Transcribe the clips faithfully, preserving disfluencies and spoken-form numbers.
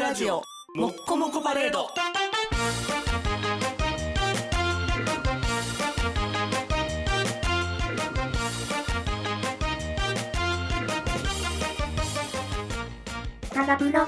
ラジオもっこもこパレード。 タガプロ。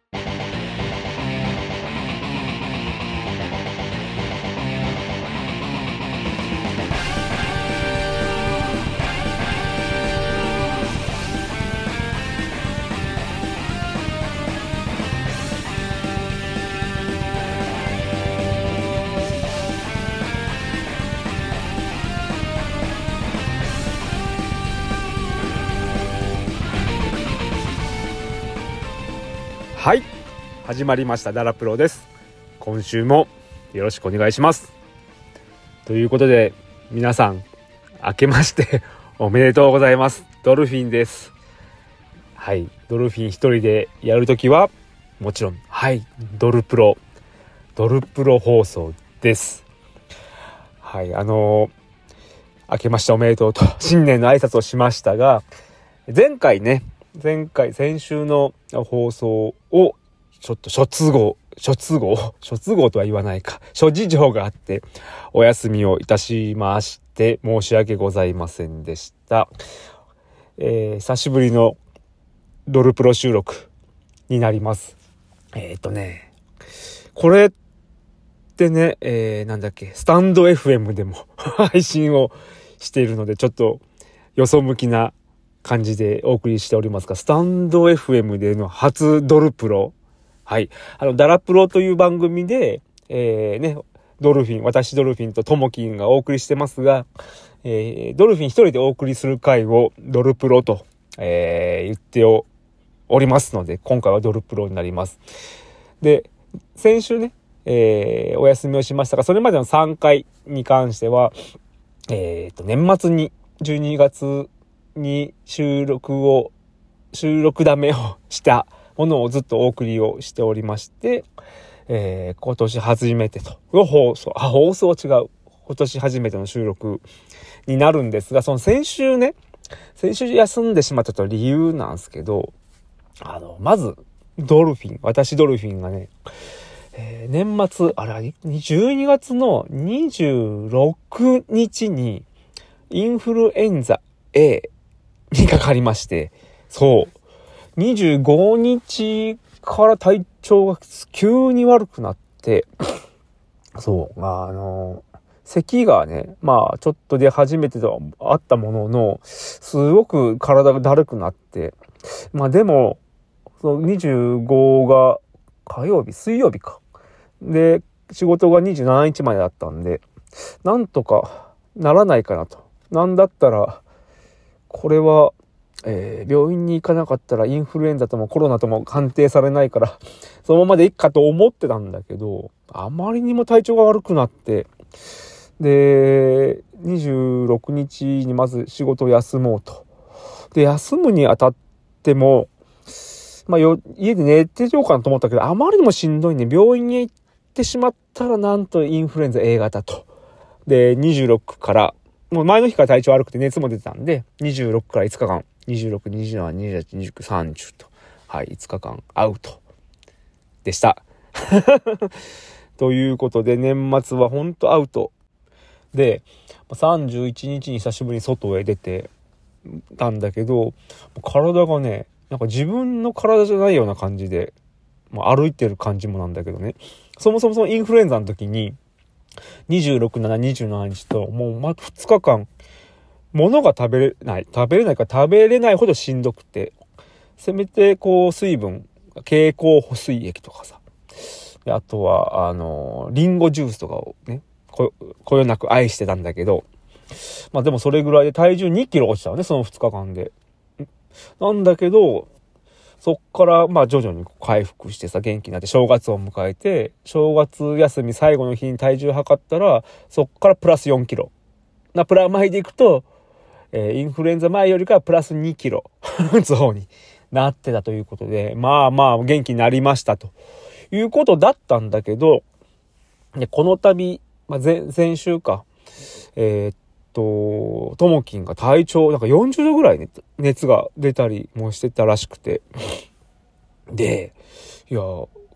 はい、始まりましたダラプロです。今週もよろしくお願いします。ということで皆さん明けましておめでとうございます。ドルフィンです。はい、ドルフィン一人でやるときはもちろんはいドルプロドルプロ放送です。はい、あのー、明けましておめでとうと新年の挨拶をしましたが、前回ね前回先週の放送をちょっと諸都合諸都合諸都合とは言わないか諸事情があってお休みをいたしまして申し訳ございませんでした。えー、久しぶりのドルプロ収録になります。えっとねこれってね、えー、なんだっけスタンド エフエム でも配信をしているのでちょっとよそ向きな感じでお送りしておりますが、スタンド エフエム での初ドルプロ、はい、あのダラプロという番組で、えー、ねドルフィン私ドルフィンとともきんがお送りしてますが、えー、ドルフィン一人でお送りする回をドルプロと、えー、言っておりますので、今回はドルプロになります。で先週ね、えー、お休みをしましたが、それまでのさんかいに関しては、えー、と年末にじゅうにがつに収録を収録だめをしたものをずっとお送りをしておりまして、えー、今年初めてと放送あ放送は違う今年初めての収録になるんですが、その先週ね先週休んでしまったと理由なんですけど、あのまずドルフィン私ドルフィンがね、えー、年末あれじゅうにがつのにじゅうろくにちにインフルエンザ Aにかかりまして、そうにじゅうごにちから体調が急に悪くなってそうあの咳がねまあちょっと出始めてとはあったもののすごく体がだるくなって、まあでもそのにじゅうごが火曜日水曜日かで仕事がにじゅうしちにちまでだったんで、なんとかならないかなと。なんだったらこれは、えー、病院に行かなかったらインフルエンザともコロナとも鑑定されないからそのままでいいかと思ってたんだけど、あまりにも体調が悪くなって、でにじゅうろくにちにまず仕事を休もうと。で休むにあたってもまあよ家で寝てようかなと思ったけど、あまりにもしんどいね。病院に行ってしまったらなんとインフルエンザ A 型と。でにじゅうろくからもう前の日から体調悪くて熱も出てたんで、にじゅうろくからいつかかん、にじゅうろく、にじゅうなな、にじゅうはち、にじゅうきゅう、さんじゅうと、はい、いつかかんアウトでした。ということで、年末はほんとアウト。で、さんじゅういちにちに久しぶりに外へ出てたんだけど、体がね、なんか自分の体じゃないような感じで、まあ、歩いてる感じもなんだけどね、そもそもそのインフルエンザの時に、にじゅうろく、しち、にじゅうしちにちともうまふつかかん物が食べれない食べれないか食べれないほどしんどくて、せめてこう水分経口補水液とかさ、であとはあのリンゴジュースとかをねここよなく愛してたんだけど、まあでもそれぐらいで体重にキロ落ちたのね、そのふつかかんで。なんだけどそっからまあ徐々に回復してさ、元気になって正月を迎えて、正月休み最後の日に体重測ったらそっからプラスよんキロなプラマイでいくと、えー、インフルエンザ前よりかはプラスにキロ増になってたということで、まあまあ元気になりましたということだったんだけど、でこの度、まあ、前, 前週かえー、っとともきんが体調なんかよんじゅうどぐらい、ね、熱が出たりもしてたらしくて、でいやこ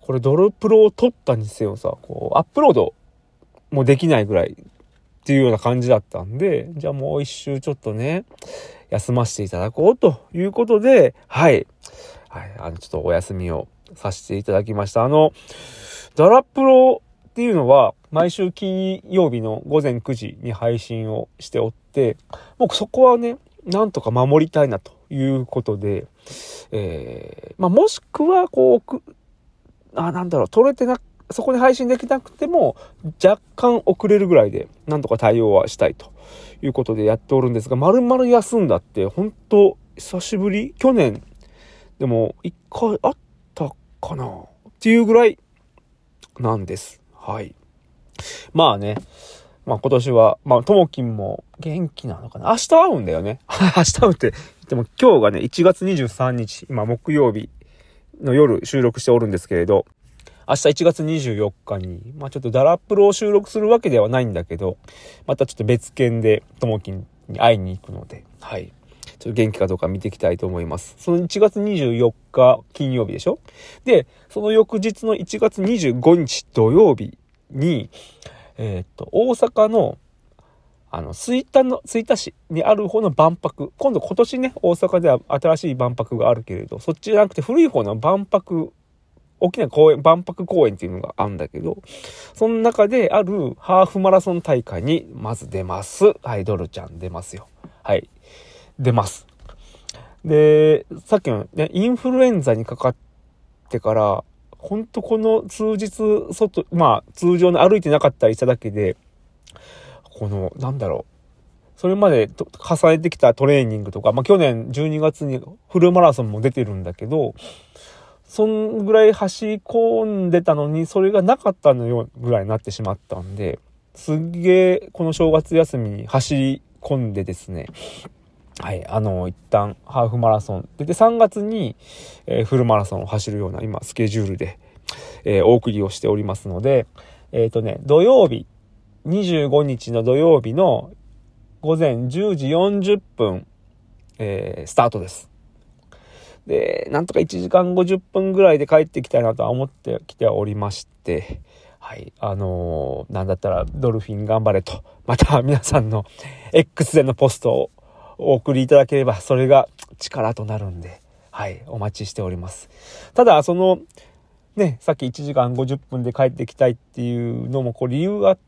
これドルプロを撮ったにせよさ、こうアップロードもできないぐらいっていうような感じだったんで、じゃあもう一周ちょっとね休ませていただこうということで、はい、はい、あのちょっとお休みをさせていただきました。あのダラプロっていうのは毎週金曜日のごぜんくじに配信をしておって、もうそこはねなんとか守りたいなということで、えー、まあもしくはこうあなんだろう撮れてなそこに配信できなくても若干遅れるぐらいでなんとか対応はしたいということでやっておるんですが、丸々休んだって本当久しぶり、去年でも一回あったかなっていうぐらいなんです。はい。まあね、まあ今年はまあともきんも元気なのかな。明日会うんだよね。明日会うって言っても今日がねいちがつにじゅうさんにち、今木曜日の夜収録しておるんですけれど、明日いちがつにじゅうよっかにまあちょっとダラプロを収録するわけではないんだけど、またちょっと別件でともきんに会いに行くので、はい、ちょっと元気かどうか見ていきたいと思います。そのいちがつにじゅうよっか金曜日でしょ。でその翌日のいちがつにじゅうごにち土曜日にえー、っと大阪のあの吹田の吹田市にある方の万博、今度今年ね大阪では新しい万博があるけれど、そっちじゃなくて古い方の万博、大きな公園、万博公園っていうのがあるんだけど、その中であるハーフマラソン大会にまず出ます。はい、ドルちゃん出ますよ。はい、出ます。でさっきのねインフルエンザにかかってからほんとこの数日外、まあ通常の歩いてなかったりしただけで、このなんだろう、それまで重ねてきたトレーニングとか、まあ去年じゅうにがつにフルマラソンも出てるんだけど、そんぐらい走り込んでたのにそれがなかったのよぐらいになってしまったんで、すっげえこの正月休みに走り込んでですね、はい、あの一旦ハーフマラソンで、でさんがつに、えー、フルマラソンを走るような今スケジュールで、えー、お送りをしておりますので、えっとね土曜日にじゅうごにちの土曜日のごぜんじゅうじよんじゅっぷん、えー、スタートです。でなんとかいちじかんごじゅっぷんぐらいで帰ってきたいなとは思ってきておりまして、はい、あのー、なんだったらドルフィン頑張れと、また皆さんの X でのポストをお送りいただければそれが力となるんで、はい、お待ちしております。ただそのね、さっきいちじかんごじゅっぷんで帰ってきたいっていうのもこう理由があって、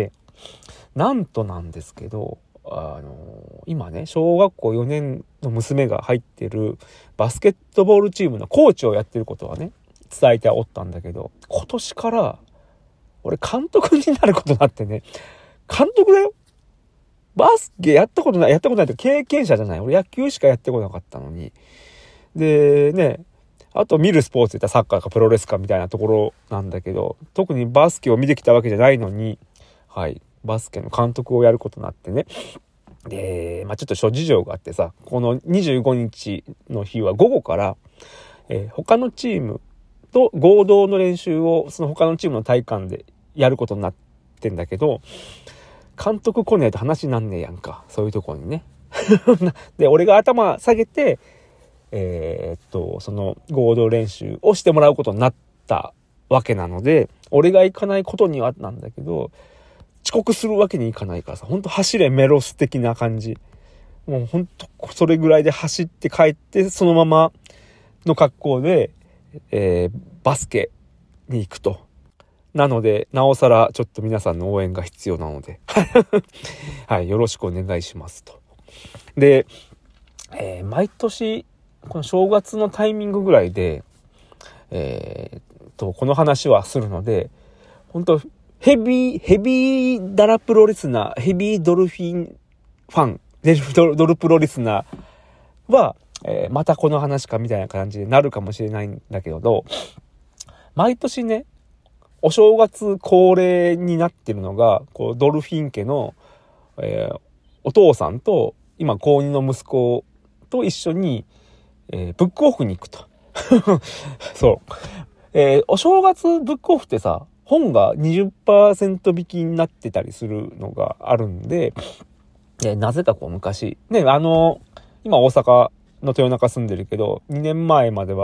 なんとなんですけど、あの今ね小学校よねんの娘が入ってるバスケットボールチームのコーチをやってることはね伝えておったんだけど、今年から俺監督になることになってね、監督だよ。バスケやったことないやったことないって経験者じゃない、俺野球しかやってこなかったのに、でね、あと見るスポーツで言ったらサッカーかプロレスかみたいなところなんだけど、特にバスケを見てきたわけじゃないのに、はい、バスケの監督をやることになってね。で、まあちょっと諸事情があってさ、このにじゅうごにちの日は午後から、えー、他のチームと合同の練習をその他のチームの体育館でやることになってんだけど、監督来ねえと話になんねえやんか、そういうところにね。で、俺が頭下げて、えー、っと、その合同練習をしてもらうことになったわけなので、俺が行かないことにはなんだけど、遅刻するわけにいかないからさ、ほんと走れメロス的な感じ。もうほんとそれぐらいで走って帰って、そのままの格好で、えー、バスケに行くと。なので、なおさらちょっと皆さんの応援が必要なので、はい、よろしくお願いしますと。で、えー、毎年、この正月のタイミングぐらいで、えー、と、この話はするので、本当ヘビー、ヘビーダラプロリスナー、ヘビードルフィンファン、ドル、ドルプロリスナーは、えー、またこの話かみたいな感じになるかもしれないんだけど、毎年ね、お正月恒例になってるのが、こうドルフィン家の、えー、お父さんと今高にの息子と一緒に、えー、ブックオフに行くと。そう、えー。お正月ブックオフってさ、本が にじゅっパーセント 引きになってたりするのがあるんで、えー、なぜかこう昔ね、あの今大阪の豊中住んでるけど、にねんまえまでは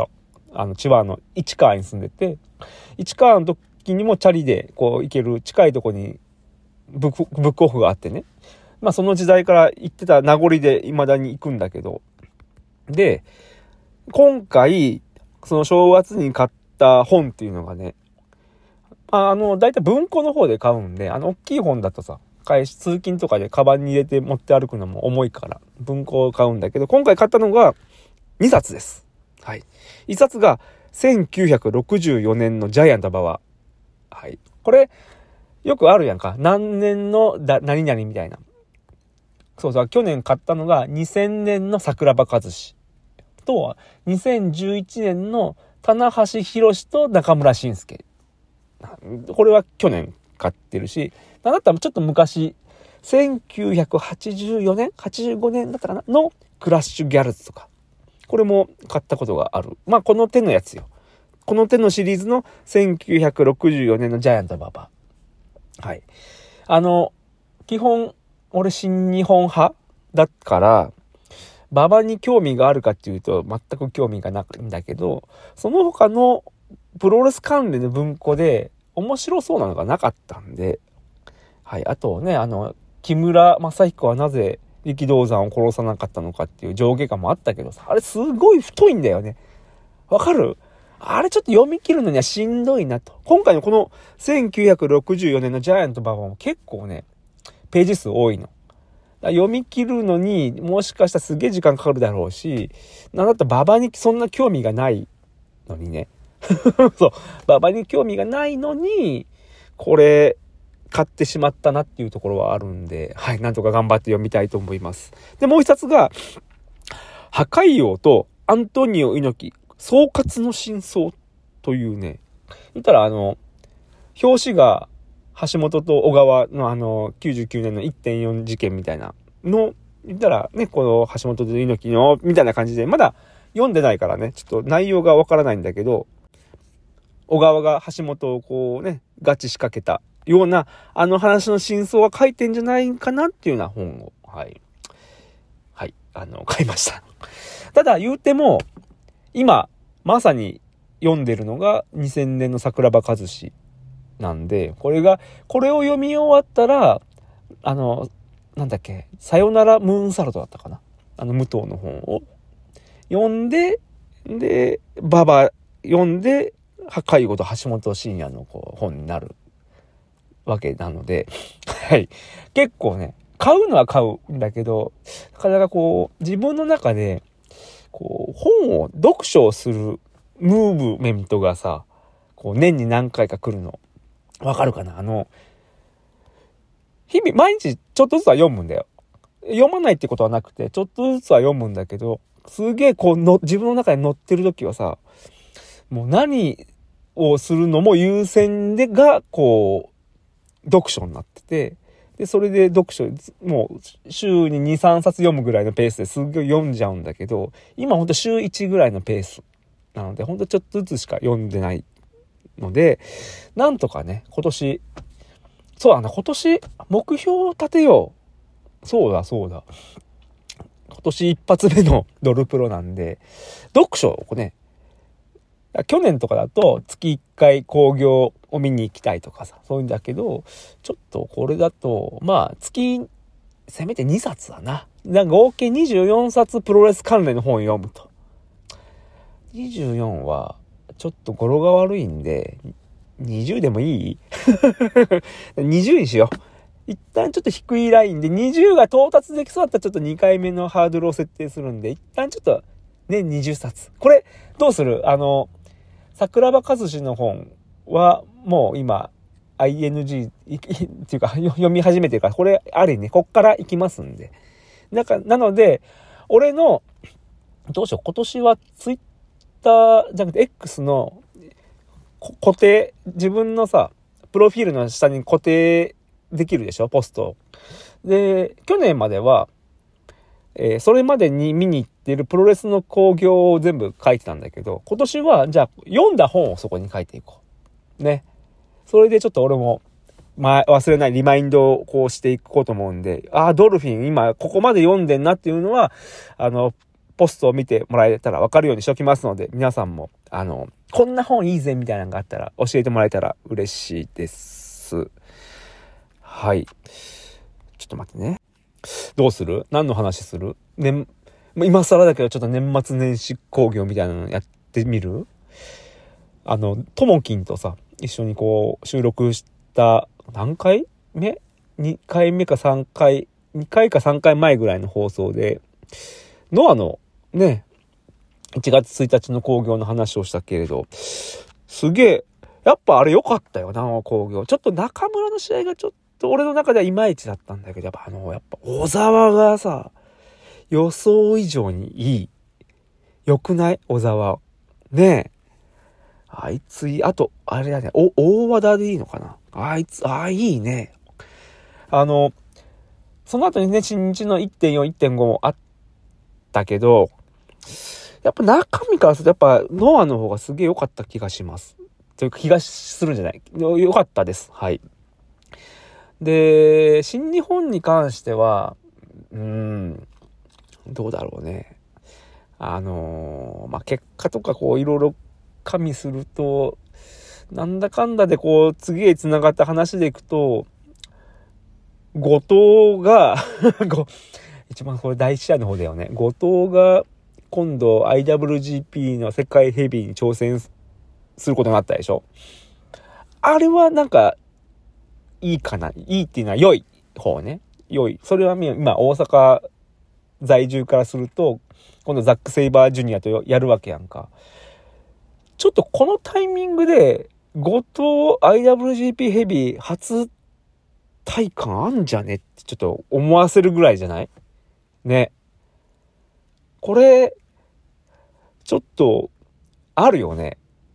あの、千葉の市川に住んでて、市川の時にもチャリでこう行ける近いとこにブック、ブックオフがあってね。まあその時代から行ってた名残で未だに行くんだけど。で、今回、その正月に買った本っていうのがね、あの、だいたい文庫の方で買うんで、あの、大きい本だとさ、返し、通勤とかでカバンに入れて持って歩くのも重いから、文庫を買うんだけど、今回買ったのがにさつです。はい。いっさつがせんきゅうひゃくろくじゅうよねんのジャイアント馬場。はい。これ、よくあるやんか。何年のだ、何々みたいな。そうそう、去年買ったのがにせんねんの桜庭和志と、にせんじゅういちねんの棚橋宏と中村慎介。これは去年買ってるし、なんだったらちょっと昔、せんきゅうひゃくはちじゅうよねん ?はちじゅうごねんだったかなのクラッシュギャルズとか。これも買ったことがある。まあこの手のやつよ。この手のシリーズのせんきゅうひゃくろくじゅうよねんのジャイアント馬場。はい。あの、基本、俺新日本派だから、馬場に興味があるかっていうと全く興味がないんだけど、その他のプロレス関連の文庫で面白そうなのがなかったんで、はい。あとね、あの、木村正彦はなぜ力道山を殺さなかったのかっていう上下感もあったけどさ、あれすごい太いんだよね。わかる？あれちょっと読み切るのにはしんどいなと。今回のこのせんきゅうひゃくろくじゅうよねんのジャイアント馬場も結構ね、ページ数多いの。読み切るのにもしかしたらすげえ時間かかるだろうし、なんだったら馬場にそんな興味がないのにね。そう、馬場に興味がないのに、これ買ってしまったなっていうところはあるんで、はい、なんとか頑張って読みたいと思います。で、もう一冊が、破壊王とアントニオ猪木、総括の真相というね、言ったらあの、表紙が橋本と小川のあの、きゅうじゅうきゅうねんの いってんよん 事件みたいなの、言ったらね、この橋本と猪木の、みたいな感じで、まだ読んでないからね、ちょっと内容がわからないんだけど、小川が橋本をこうね、ガチ仕掛けたような、あの話の真相は書いてんじゃないかなっていうような本を、はい。はい、あの、買いました。ただ言うても、今、まさに読んでるのがにせんねんの桜庭和志なんで、これが、これを読み終わったら、あの、なんだっけ、さよならムーンサルトだったかな。あの、武藤の本を読んで、で、ババ読んで、破壊王と橋本真也のこう本になるわけなので、はい。結構ね、買うのは買うんだけど、なかなかこう、自分の中で、こう、本を読書をするムーブメントがさ、こう、年に何回か来るの。わかるかな？あの、日々、毎日ちょっとずつは読むんだよ。読まないってことはなくて、ちょっとずつは読むんだけど、すげえこうの、自分の中に乗ってる時はさ、もう何をするのも優先でが、こう、読書になってて、で、それで読書、もう週にに、さんさつ読むぐらいのペースですっごい読んじゃうんだけど、今ほんと週いちぐらいのペースなので、ほんとちょっとずつしか読んでないので、なんとかね、今年、そうだな、今年目標を立てよう。そうだ、そうだ。今年一発目のドルプロなんで、読書をね、去年とかだと月いっかい興行を見に行きたいとかさ、そういうんだけど、ちょっとこれだと、まあ月、せめてにさつだな。だ合計にじゅうよんさつプロレス関連の本を読むと。にじゅうよんはちょっと語呂が悪いんで、にじゅうでもいいにじゅうにしよう。一旦ちょっと低いラインでにじゅうが到達できそうだったらちょっとにかいめのハードルを設定するんで、一旦ちょっと年にじゅっさつ。これどうする？あの、桜庭和志の本はもう今 アイエヌジー っていうか読み始めてるから、これありね、こっから行きますんで。なんか、なので、俺の、どうしよう、今年はツイッターじゃなくて X の固定、自分のさ、プロフィールの下に固定できるでしょ、ポスト。で、去年までは、えー、それまでに見に行ってるプロレスの興行を全部書いてたんだけど、今年は、じゃあ、読んだ本をそこに書いていこう。ね。それでちょっと俺も、まあ、忘れないリマインドをこうしていこうと思うんで、ああ、ドルフィン今ここまで読んでんなっていうのは、あの、 ポストを見てもらえたら分かるようにしておきますので、皆さんもあのこんな本いいぜみたいなのがあったら教えてもらえたら嬉しいです。はい、ちょっと待ってね。どうする？何の話する？ね、今更だけどちょっと年末年始興行みたいなのやってみる？あのともきんとさ一緒にこう収録した何回目 ?に 回目かさんかいにかいかさんかいまえぐらいの放送でノアのねいちがつついたちの興行の話をしたけれど、すげえやっぱあれ良かったよな。興行ちょっと中村の試合がちょっと俺の中ではいまいちだったんだけど、やっぱあのやっぱ小沢がさ予想以上にいい。良くない？小沢ねえ、あいついい。あとあれだね、お大和田でいいのかな、あいつあいいね。あのその後にね新日の いってんよん、いってんご もあったけど、やっぱ中身からするとやっぱノアの方がすげえ良かった気がしますというか気がするんじゃない、良かったです。はい。で新日本に関してはうーんどうだろうね。あのー、まあ結果とかこういろいろ加味するとなんだかんだでこう次へ繋がった話でいくと後藤が一番これ第一試合の方だよね。後藤が今度 アイダブリュージーピー の世界ヘビーに挑戦することになったでしょ。あれはなんかいいかな、いいっていうのは良い方ね、良い。それは今大阪在住からすると今度ザック・セイバージュニアとやるわけやんか。ちょっとこのタイミングで後藤 アイダブリュージーピー ヘビー初体感あんじゃねってちょっと思わせるぐらいじゃないね。これちょっとあるよね。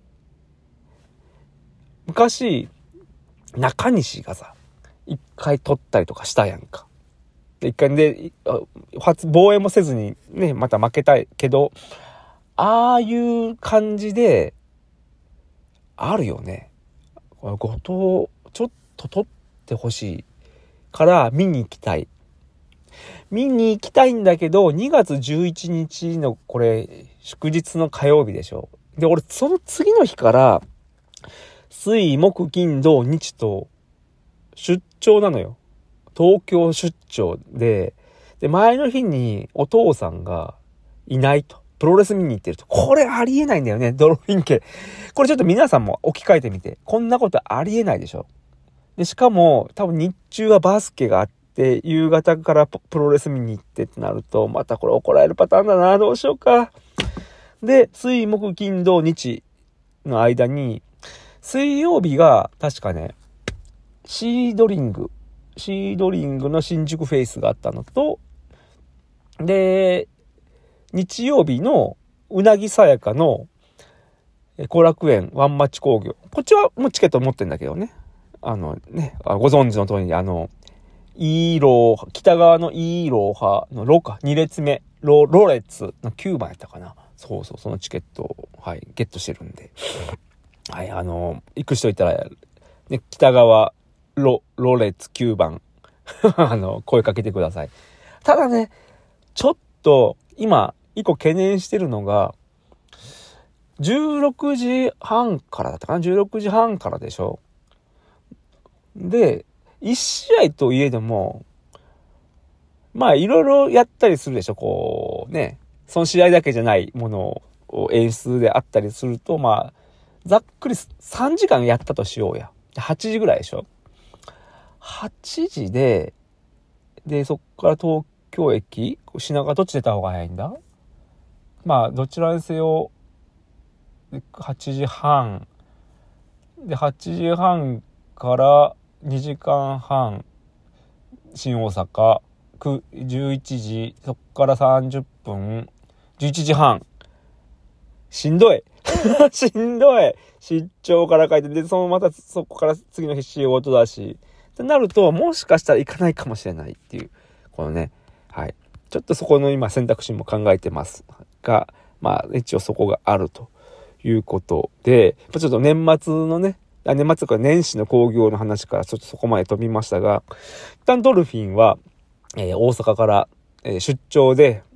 昔中西がさ一回取ったりとかしたやんか。一回で初防衛もせずにねまた負けたいけど、ああいう感じであるよね。後藤ちょっと取ってほしいから見に行きたい見に行きたいんだけど、にがつじゅういちにちのこれ祝日の火曜日でしょ。で俺その次の日から水木金土日と出張なのよ。東京出張で、で前の日にお父さんがいないと、プロレス見に行ってると。これありえないんだよね、ドルフィン家。これちょっと皆さんも置き換えてみて、こんなことありえないでしょ。でしかも多分日中はバスケがあって夕方からプロレス見に行ってってなるとまたこれ怒られるパターンだな。どうしようか。で水木金土日の間に水曜日が確かねシードリングシードリングの新宿フェイスがあったのと、で日曜日のうなぎさやかの後楽園ワンマッチ工業、こっちはもうチケット持ってんだけどね、あのねご存知の通りにあのイーロー北側のイーローハのロかに列目ロロレッツのきゅうばんやったかな。そうそう、そのチケットをはいゲットしてるんで、はいあの行く人いたらね北側ロロレッツきゅうばんあの声かけてください。ただねちょっと今一個懸念してるのがじゅうろくじはんからだったかな。じゅうろくじはんからでしょ。で一試合といえどもまあいろいろやったりするでしょ。こうねその試合だけじゃないものを演出であったりすると、まあざっくりさんじかんやったとしようや。はちじぐらいでしょ。はちじででそっから東京駅品川どっち出た方が早いんだ。まあどちらにせよはちじはんではちじはんからにじかんはん新大阪じゅういちじ、そっからさんじゅっぷんじゅういちじはんしんどいしんどい出張から帰ってでそのまたそこから次の日仕事だしってなるともしかしたら行かないかもしれないっていうこのね、はいちょっとそこの今選択肢も考えてますが、まあ一応そこがあるということで、ちょっと年末のね年末とか年始の興行の話からちょっとそこまで飛びましたが、一旦ドルフィンは、えー、大阪から、えー、出張で、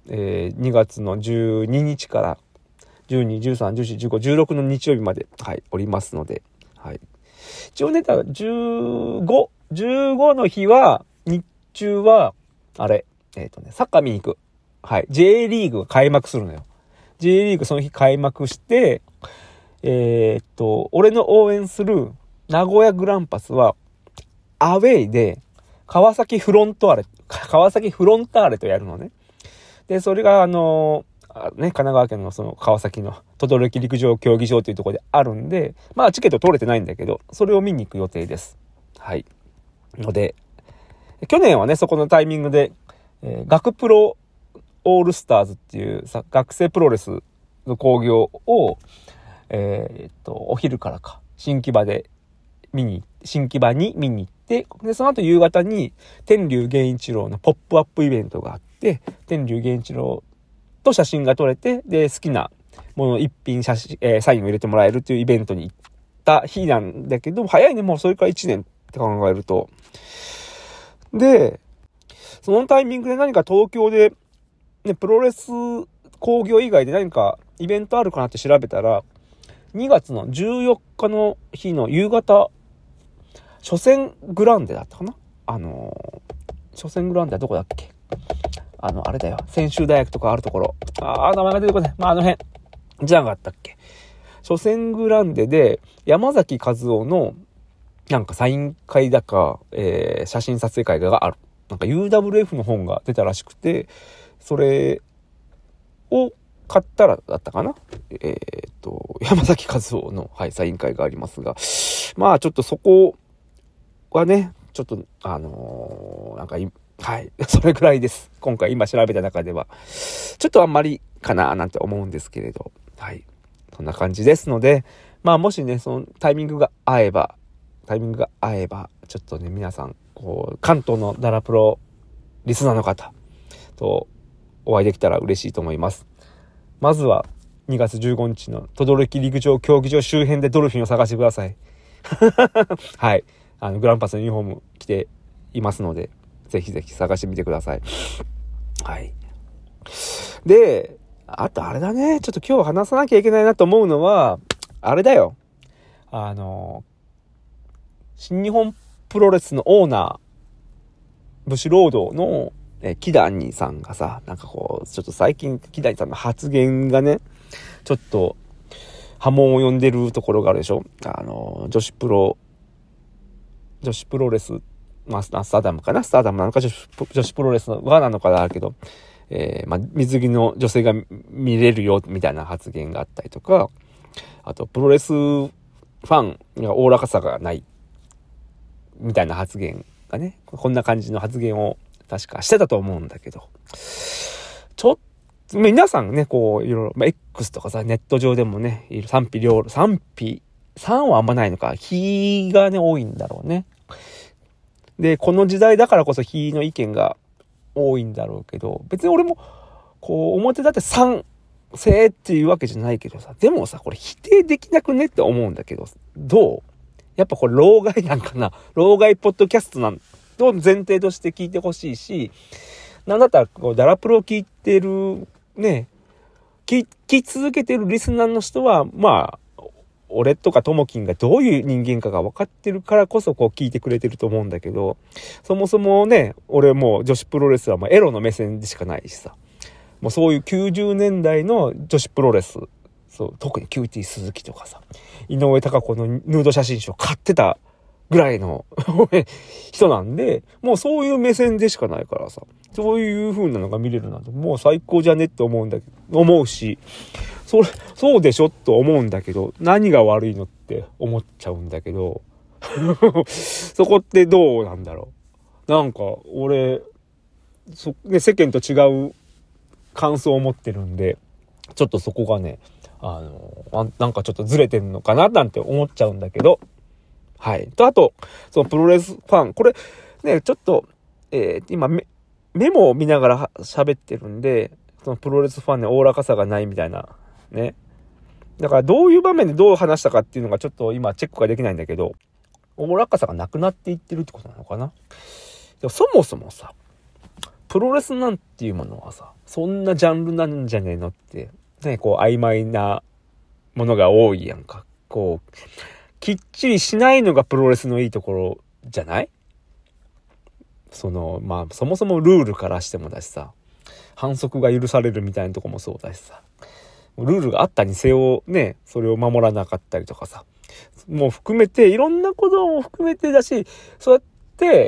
えー、にがつのじゅうににちからじゅうに、じゅうさん、じゅうよん、じゅうご、じゅうろくの日曜日まで、はい、おりますので、はい。一応ね、じゅうご、じゅうごの日は、日中は、あれ、えっとね、サッカー見に行く。はい。J リーグが開幕するのよ。J リーグその日開幕して、えー、っと、俺の応援する名古屋グランパスは、アウェイで、川崎フロントーレ、川崎フロンターレとやるのね。で、それがあのー、ね、神奈川県のその川崎の等々力陸上競技場というところであるんで、まあチケット取れてないんだけど、それを見に行く予定です。はい。ので、去年はね、そこのタイミングで、えー、学プロオールスターズっていうさ、学生プロレスの興行を、えー、っと、お昼からか、新木場で見に、新木場に見に行って、で、その後夕方に天竜源一郎のポップアップイベントがあって、天竜源一郎と写真が撮れて、で、好きなもの一品写真、えー、サインを入れてもらえるっていうイベントに行った日なんだけど、早いね、もうそれからいちねんって考えると。で、そのタイミングで何か東京で、ね、プロレス興行以外で何かイベントあるかなって調べたら、にがつのじゅうよっかの日の夕方、初戦グランデだったかな、あのー、初戦グランデはどこだっけ、あの、あれだよ、専修大学とかあるところ。あー、名前が出てこない。まあ、あの辺。じゃなかったっけ。初戦グランデで、山崎和夫の、なんかサイン会だか、えー、写真撮影会がある。なんか ユーダブリューエフ の本が出たらしくて、それを買ったらだったかな。えー、っと、山崎和夫の、はい、サイン会がありますが、まあ、ちょっとそこはね、ちょっと、あのー、なんか、はい。それくらいです。今回今調べた中では。ちょっとあんまりかななんて思うんですけれど。はい。そんな感じですので、まあもしね、そのタイミングが合えば、タイミングが合えば、ちょっとね、皆さん、こう、関東のダラプロリスナーの方とお会いできたら嬉しいと思います。まずはにがつじゅうごにちの等々力陸上競技場周辺でドルフィンを探してください。はい。あの、グランパスのユニフォーム着ていますので、ぜひぜひ探してみてください。はい。で、あとあれだね。ちょっと今日話さなきゃいけないなと思うのは、あれだよ。あの、新日本プロレスのオーナー、ブシロードのえキダニさんがさ、なんかこう、ちょっと最近キダニさんの発言がね、ちょっと波紋を呼んでるところがあるでしょ。あの、女子プロ、女子プロレス、まあ、スターダムかなスターダムなのか女子、女子プロレスの輪なのかだけど、えー、まあ、水着の女性が見れるよ、みたいな発言があったりとか、あと、プロレスファンがおおらかさがない、みたいな発言がね、こんな感じの発言を確かしてたと思うんだけど、ちょっと、皆さんね、こう、いろいろ、まあ、X とかさ、ネット上でもね、賛否両論、賛否、賛はあんまないのか、非がね、多いんだろうね。で、この時代だからこそ非の意見が多いんだろうけど、別に俺も、こう、表だって賛成っていうわけじゃないけどさ、でもさ、これ否定できなくねって思うんだけど、どう？やっぱこれ、老害なんかな？老害ポッドキャストなんと前提として聞いてほしいし、なんだったら、こう、ダラプロを聞いてる、ね、聞、聞き続けてるリスナーの人は、まあ、俺とかともきんがどういう人間かが分かってるからこそこう聞いてくれてると思うんだけど、そもそもね、俺もう女子プロレスはまあエロの目線でしかないしさ、もうそういうきゅうじゅうねんだいの女子プロレス、そう特にキューティー鈴木とかさ、井上貴子のヌード写真集を買ってたぐらいの人なんで、もうそういう目線でしかないからさ、そういう風なのが見れるなんてもう最高じゃねって思うんだけど、思うし、それ、そうでしょと思うんだけど、何が悪いのって思っちゃうんだけど、そこってどうなんだろう。なんか、俺、そ、ね、世間と違う感想を持ってるんで、ちょっとそこがね、あの、なんかちょっとずれてんのかななんて思っちゃうんだけど、はい。と、あと、そのプロレスファン、これ、ね、ちょっと、えー、今メ、メモを見ながら喋ってるんで、そのプロレスファンにおおらかさがないみたいな、ね。だからどういう場面でどう話したかっていうのがちょっと今チェックができないんだけど、おおらかさがなくなっていってるってことなのかな。でもそもそもさ、 プロレスなんていうものはさ、そんなジャンルなんじゃねえのって、ね、こう曖昧なものが多いやんか。こう、きっちりしないのがプロレスのいいところじゃない？その、まあ、そもそもルールからしてもだしさ、反則が許されるみたいなとこもそうだしさ、ルールがあったにせよね、それを守らなかったりとかさ、もう含めて、いろんなことも含めてだし、そうやって、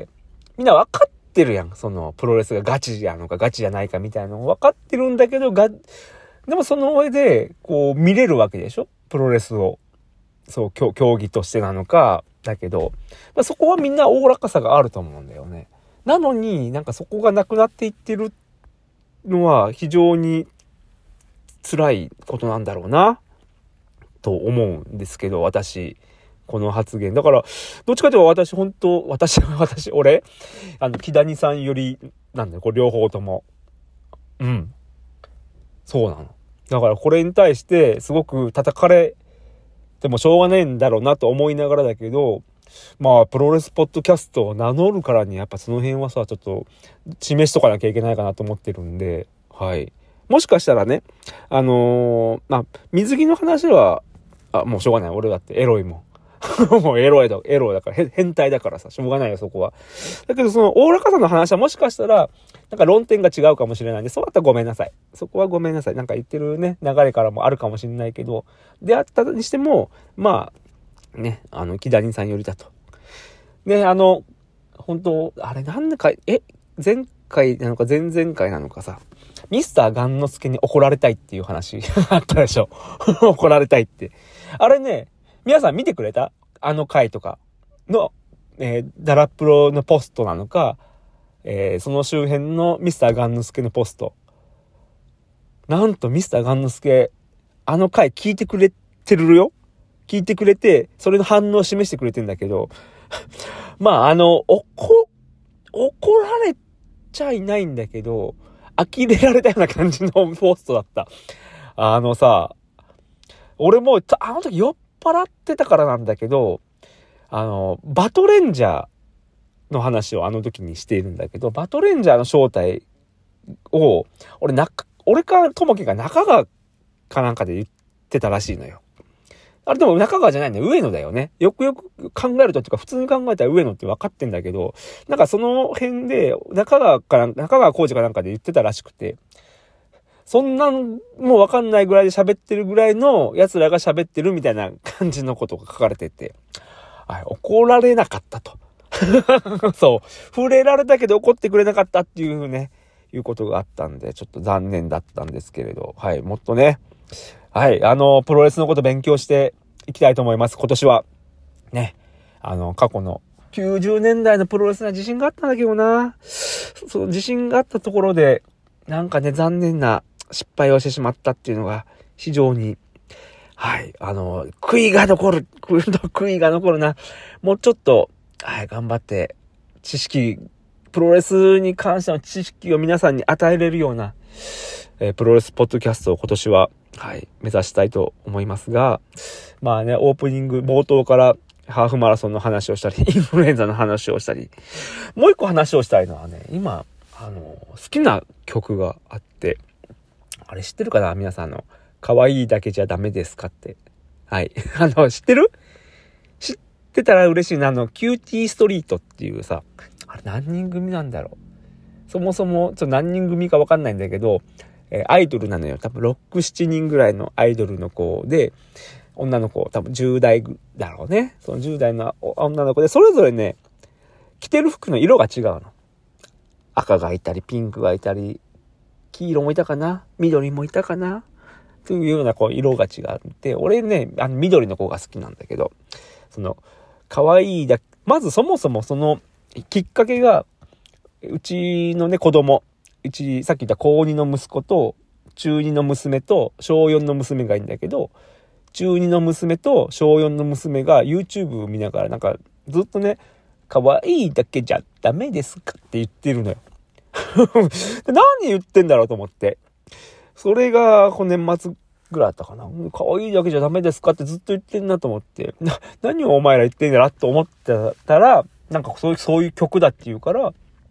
みんな分かってるやん。その、プロレスがガチやのかガチじゃないかみたいなの分かってるんだけど、が、でもその上で、こう、見れるわけでしょ？プロレスを。そう、競技としてなのか、だけど、まあ、そこはみんなおおらかさがあると思うんだよね。なのになんかそこがなくなっていってるのは非常に辛いことなんだろうな、と思うんですけど、私、この発言。だから、どっちかというと私、本当私、私、俺、あの、木谷さんより、なんだよ、これ両方とも。うん。そうなの。だからこれに対して、すごく叩かれてもしょうがないんだろうなと思いながらだけど、まあ、プロレスポッドキャストを名乗るからに、やっぱその辺はさ、ちょっと、示しとかなきゃいけないかなと思ってるんで、はい。もしかしたらね、あのー、まあ、水着の話は、あ、もうしょうがない。俺だってエロいもん。もうエロいだ、エロいだから、変態だからさ、しょうがないよ、そこは。だけど、その、おおらかさの話はもしかしたら、なんか論点が違うかもしれないんで、そうだったらごめんなさい。そこはごめんなさい。なんか言ってるね、流れからもあるかもしれないけど、であったにしても、まあ、ね、あの、木谷さんよりだと。ね、あの、本当あれなんだか、え、前回なのか前々回なのかさ、ミスターガンノスケに怒られたいっていう話あったでしょ。怒られたいって。あれね、皆さん見てくれた？あの回とかの、えー、ダラプロのポストなのか、えー、その周辺のミスターガンノスケのポスト。なんとミスターガンノスケ、あの回聞いてくれてるよ。聞いてくれて、それの反応を示してくれてんだけど、まあ、あの、怒、怒られちゃいないんだけど、呆れられたような感じのポストだった。あのさ、俺も、あの時酔っ払ってたからなんだけど、あの、バトレンジャーの話をあの時にしているんだけど、バトレンジャーの正体を、俺、な、俺かともきが中川かなんかで言ってたらしいのよ。あれでも中川じゃないんだよ。上野だよね。よくよく考えるとっていうか、普通に考えたら上野って分かってんだけど、なんかその辺で、中川かなんか、中川浩二かなんかで言ってたらしくて、そんなんもう分かんないぐらいで喋ってるぐらいの奴らが喋ってるみたいな感じのことが書かれてて、あ、怒られなかったと。そう。触れられたけど怒ってくれなかったっていうね、いうことがあったんで、ちょっと残念だったんですけれど、はい、もっとね、はい、あの、プロレスのこと勉強していきたいと思います。今年は。ね。あの、過去のきゅうじゅうねんだいのプロレスには自信があったんだけどな。その自信があったところで、なんかね、残念な失敗をしてしまったっていうのが、非常に、はい、あの、悔いが残る。悔いが残るな。もうちょっと、はい、頑張って、知識、プロレスに関しての知識を皆さんに与えれるような、えー、プロレスポッドキャストを今年は、はい、目指したいと思いますが、まあね、オープニング、冒頭からハーフマラソンの話をしたり、インフルエンザの話をしたり、もう一個話をしたいのはね、今、あの、好きな曲があって、あれ知ってるかな皆さんの、可愛いだけじゃダメですかって。はい。あの、知ってる？知ってたら嬉しいな。あの、キューティーストリートっていうさ、あれ何人組なんだろう。そもそも、ちょっと何人組かわかんないんだけど、えー、アイドルなのよ。多分ろく、ななにんぐらいのアイドルの子で、女の子、多分じゅう代だろうね。そのじゅう代の女の子で、それぞれね、着てる服の色が違うの。赤がいたり、ピンクがいたり、黄色もいたかな？緑もいたかな？というようなこう色が違って、俺ね、あの緑の子が好きなんだけど、その、可愛いだ、まずそもそもその、きっかけが、うちのね、子供、うち、さっき言った高にの息子と、中にの娘と、小よんの娘がいいんだけど、中にの娘と小よんの娘が YouTube を見ながら、なんか、ずっとね、可愛いだけじゃダメですかって言ってるのよ。何言ってんだろうと思って。それが、この年末ぐらいあったかな。可愛いだけじゃダメですかってずっと言ってんなと思って。な、何をお前ら言ってんだろと思ってたら、なんかそういう、そういう曲だって言うから、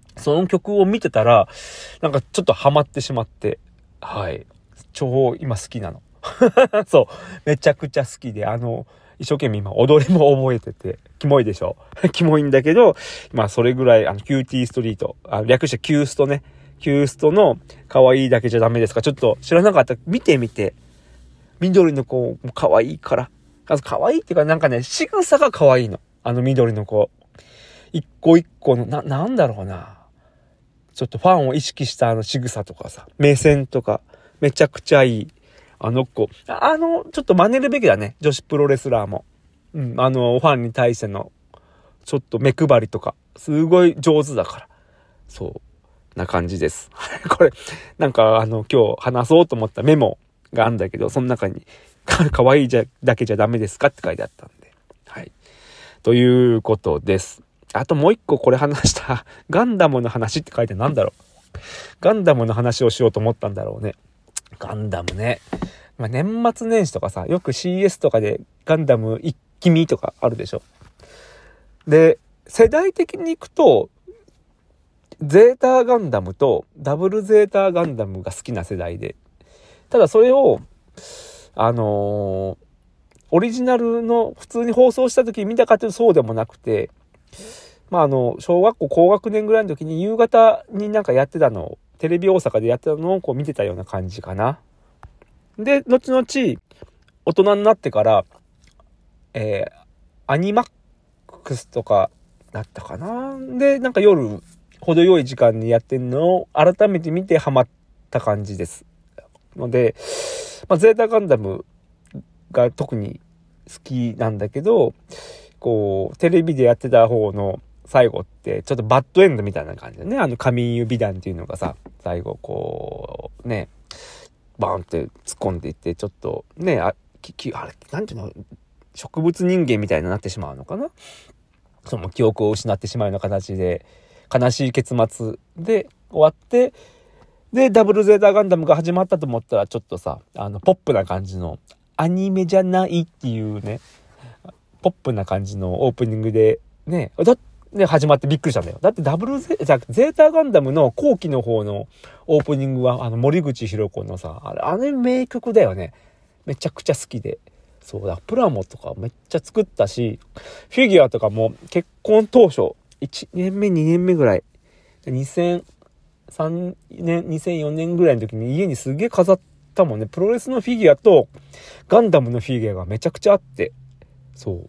その曲を見てたら、なんかちょっとハマってしまって、はい。超今好きなの。そう。めちゃくちゃ好きで、あの、一生懸命今踊りも覚えてて、キモいでしょキモいんだけど、まあそれぐらい、あの、キューティーストリート、あ略してキューストね。キューストの可愛いだけじゃダメですか。ちょっと知らなかったら見てみて。緑の子、可愛いから。可愛いっていうかなんかね、仕草が可愛いの。あの緑の子。一個一個の、な、なんだろうな。ちょっとファンを意識したあの仕草とかさ、目線とか、めちゃくちゃいい。あの子。あの、ちょっと真似るべきだね。女子プロレスラーも。うん、あの、ファンに対しての、ちょっと目配りとか、すごい上手だから。そう。な感じです。これ、なんかあの、今日話そうと思ったメモがあるんだけど、その中に、可愛いじゃ、だけじゃダメですかって書いてあったんで。はい。ということです。あともう一個これ話した、ガンダムの話って書いてなんだろう。ガンダムの話をしようと思ったんだろうね。ガンダムね。まあ、年末年始とかさ、よく シーエス とかでガンダム一気見とかあるでしょ。で、世代的に行くと、ゼータガンダムとダブルゼータガンダムが好きな世代で。ただそれを、あのー、オリジナルの普通に放送した時に見たかというとそうでもなくて、まああの、小学校高学年ぐらいの時に夕方になんかやってたのを、テレビ大阪でやってたのをこう見てたような感じかな。で、後々、大人になってから、えー、アニマックスとかだったかな。で、なんか夜、程よい時間にやってんのを改めて見てハマった感じです。ので、まあ、ゼータガンダムが特に好きなんだけど、こう、テレビでやってた方の最後って、ちょっとバッドエンドみたいな感じでね、あの、神指弾っていうのがさ、最後こう、ね、バーンって突っ込んでいって、ちょっと、ね、あ、き、き、あれ、なんていうの、植物人間みたいになってしまうのかな。その記憶を失ってしまうような形で、悲しい結末で終わって、で、ダブルゼータガンダムが始まったと思ったら、ちょっとさ、あの、ポップな感じの、アニメじゃないっていうね、ポップな感じのオープニングで、ね、だって始まってびっくりしたんだよ。だってダブルゼ、じゃゼータガンダムの後期の方のオープニングは、あの、森口博子のさ、あれ、あれ名曲だよね。めちゃくちゃ好きで。そうだ、プラモとかめっちゃ作ったし、フィギュアとかも結婚当初、いちねんめ、にねんめぐらい、にせんさんねん、にせんよねんぐらいの時に家にすげえ飾ったもんね。プロレスのフィギュアとガンダムのフィギュアがめちゃくちゃあって、そう。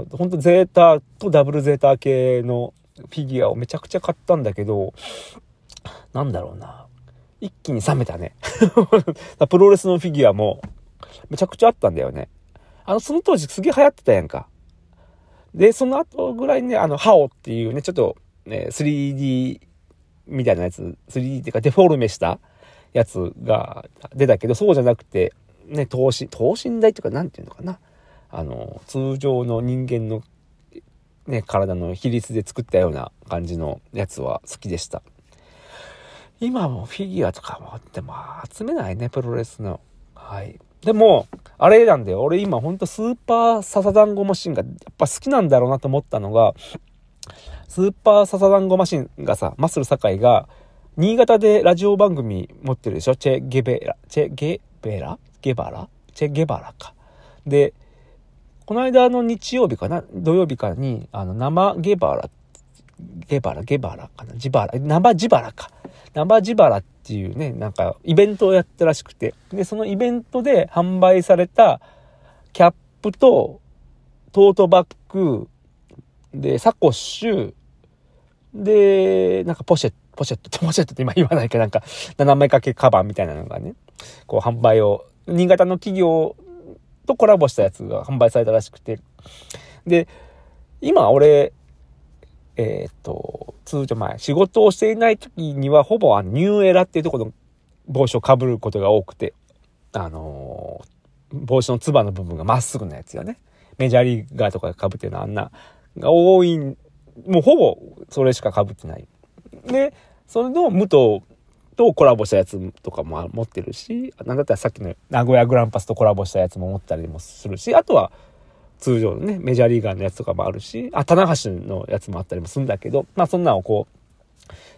ほんとゼータとダブルゼータ系のフィギュアをめちゃくちゃ買ったんだけど、なんだろうな。一気に冷めたね。プロレスのフィギュアもめちゃくちゃあったんだよね。あの、その当時すげえ流行ってたやんか。で、その後ぐらいにね、あの、ハオっていうね、ちょっと、ね、スリーディー みたいなやつ、スリーディー っていうかデフォルメしたやつが出たけど、そうじゃなくて、ね、等身、等身大っていうか、なんていうのかな。あの、通常の人間の、ね、体の比率で作ったような感じのやつは好きでした。今もフィギュアとかもあっても集めないね、プロレスの。はい。でも、あれなんだよ。俺今ほんとスーパーササダンゴマシンがやっぱ好きなんだろうなと思ったのが、スーパーササダンゴマシンがさ、マッスル堺が、新潟でラジオ番組持ってるでしょ。チェゲベラ、チェゲベラゲバラチェゲバラか。で、この間の日曜日かな土曜日かに、あの、生ゲバラ、ゲバラ、ゲバラかなジバラ、生ジバラか。生ジバラっていうね、なんかイベントをやったらしくて、で、そのイベントで販売されたキャップとトートバッグでサコッシュで、なんかポシェット、ポシェット、ポシェットって今言わないけど、なんか斜め掛けカバンみたいなのがね、こう販売を、新潟の企業とコラボしたやつが販売されたらしくて、で、今俺、えー、っと、通常前、仕事をしていない時には、ほぼあのニューエラっていうところの帽子を被ることが多くて、あのー、帽子のつばの部分がまっすぐなやつよね。メジャーリーガーとかが被ってるのあんなが多い、もうほぼそれしか被ってない。で、それの武藤とコラボしたやつとかも持ってるし、なんだったらさっきの名古屋グランパスとコラボしたやつも持ったりもするし、あとは通常のね、メジャーリーガーのやつとかもあるし、あ、棚橋のやつもあったりもするんだけど、まあそんなのをこう、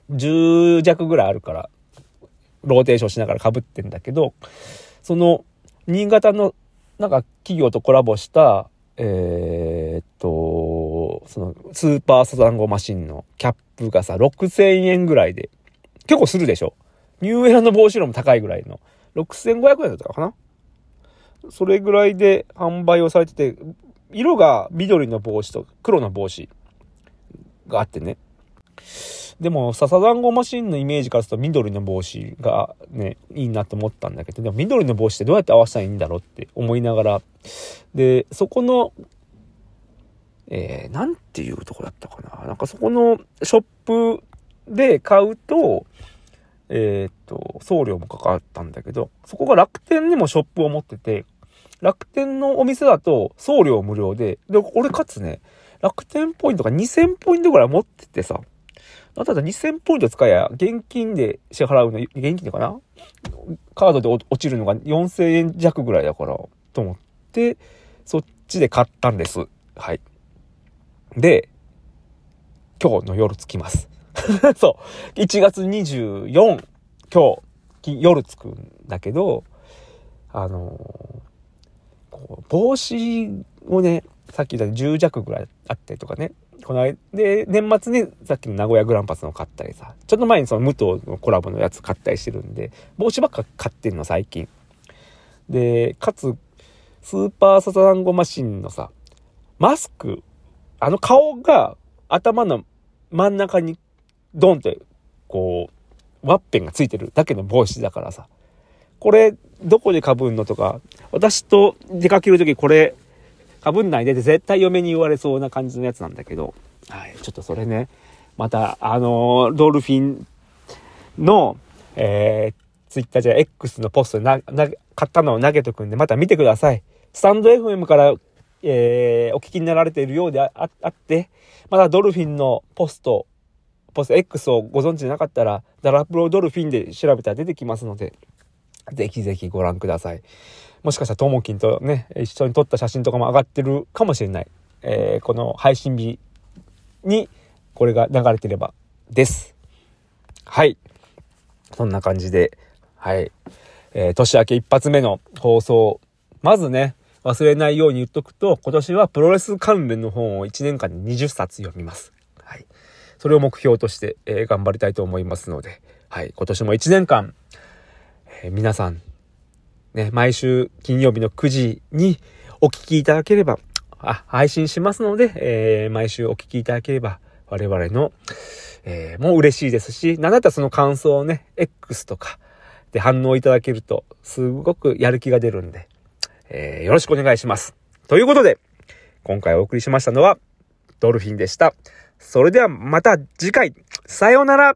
じゅう弱ぐらいあるからローテーションしながら被ってんだけど、その新潟のなんか企業とコラボしたえー、っとそのスーパーサザンゴマシンのキャップがさろくせんえんぐらいで、結構するでしょ。ニューエラの帽子よりも高いぐらいのろくせんごひゃくえんだったかな。それぐらいで販売をされてて、色が緑の帽子と黒の帽子があってね。でもサザンゴマシンのイメージからすると緑の帽子がねいいなと思ったんだけど、でも緑の帽子ってどうやって合わせたらいいんだろうって思いながら、でそこのえー、なんていうとこだったかな、なんかそこのショップで買うとえー、っと送料もかかったんだけど、そこが楽天にもショップを持ってて、楽天のお店だと送料無料で、で俺かつね楽天ポイントがにせんポイントぐらい持っててさ、だったらにせんポイント使えや現金で支払うの、現金でかな、カードで落ちるのがよんせんえん弱ぐらいだからと思ってそっちで買ったんです。はい。で今日の夜着きますそういちがつにじゅうよっか今日夜着くんだけど、あのー、こう帽子をねさっき言ったじゅう弱ぐらいあってとかね、この間で年末にさっきの名古屋グランパスの買ったりさ、ちょっと前にその武藤のコラボのやつ買ったりしてるんで、帽子ばっか買ってんの最近で、かつスーパーサザンゴマシンのさマスク、あの顔が頭の真ん中にドンってこうワッペンがついてるだけの帽子だからさ、これどこで被んのとか、私と出かけるときこれ被んないでって絶対嫁に言われそうな感じのやつなんだけど、はい、ちょっとそれねまたあのー、ドルフィンの、えー、ツイッターじゃ X のポストでなな買ったのを投げとくんで、また見てください。スタンド エフエム から、えー、お聞きになられているようで あ, あ, あってまだドルフィンのポストポスト X をご存知でなかったらダラプロドルフィンで調べたら出てきますので、ぜひぜひご覧ください。もしかしたらともきんとね一緒に撮った写真とかも上がってるかもしれない、えー、この配信日にこれが流れてればです。はい、そんな感じで、はい、えー、年明け一発目の放送、まずね忘れないように言っとくと、今年はプロレス関連の本をいちねんかんににじゅっさつ読みます。はい、それを目標として、えー、頑張りたいと思いますので、はい、今年もいちねんかん、えー、皆さんね、毎週金曜日のくじにお聞きいただければ、あ、配信しますので、えー、毎週お聞きいただければ我々の、えー、もう嬉しいですし、なんだったらその感想をね X とかで反応いただけるとすごくやる気が出るんで、えー、よろしくお願いします。ということで今回お送りしましたのはドルフィンでした。それではまた次回、さようなら。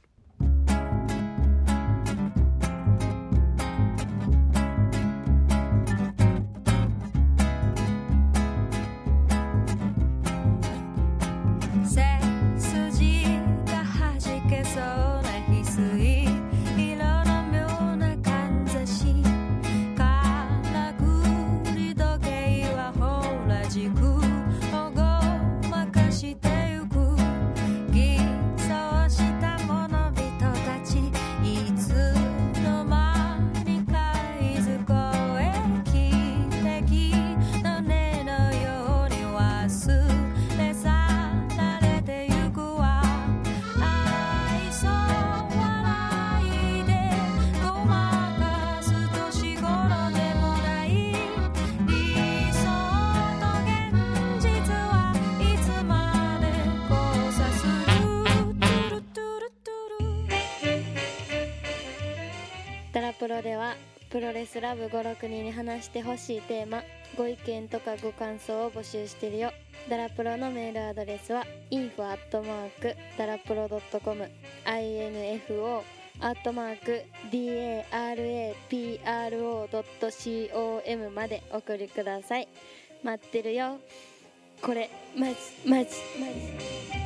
ダラプロではプロレスラブご、ろくにんに話してほしいテーマ、ご意見とかご感想を募集してるよ。ダラプロのメールアドレスは インフォ アットマーク ダラプロ ドットコム インフォ アットマーク ダラプロ ドットコム までお送りください。待ってるよ。これマジマジマジ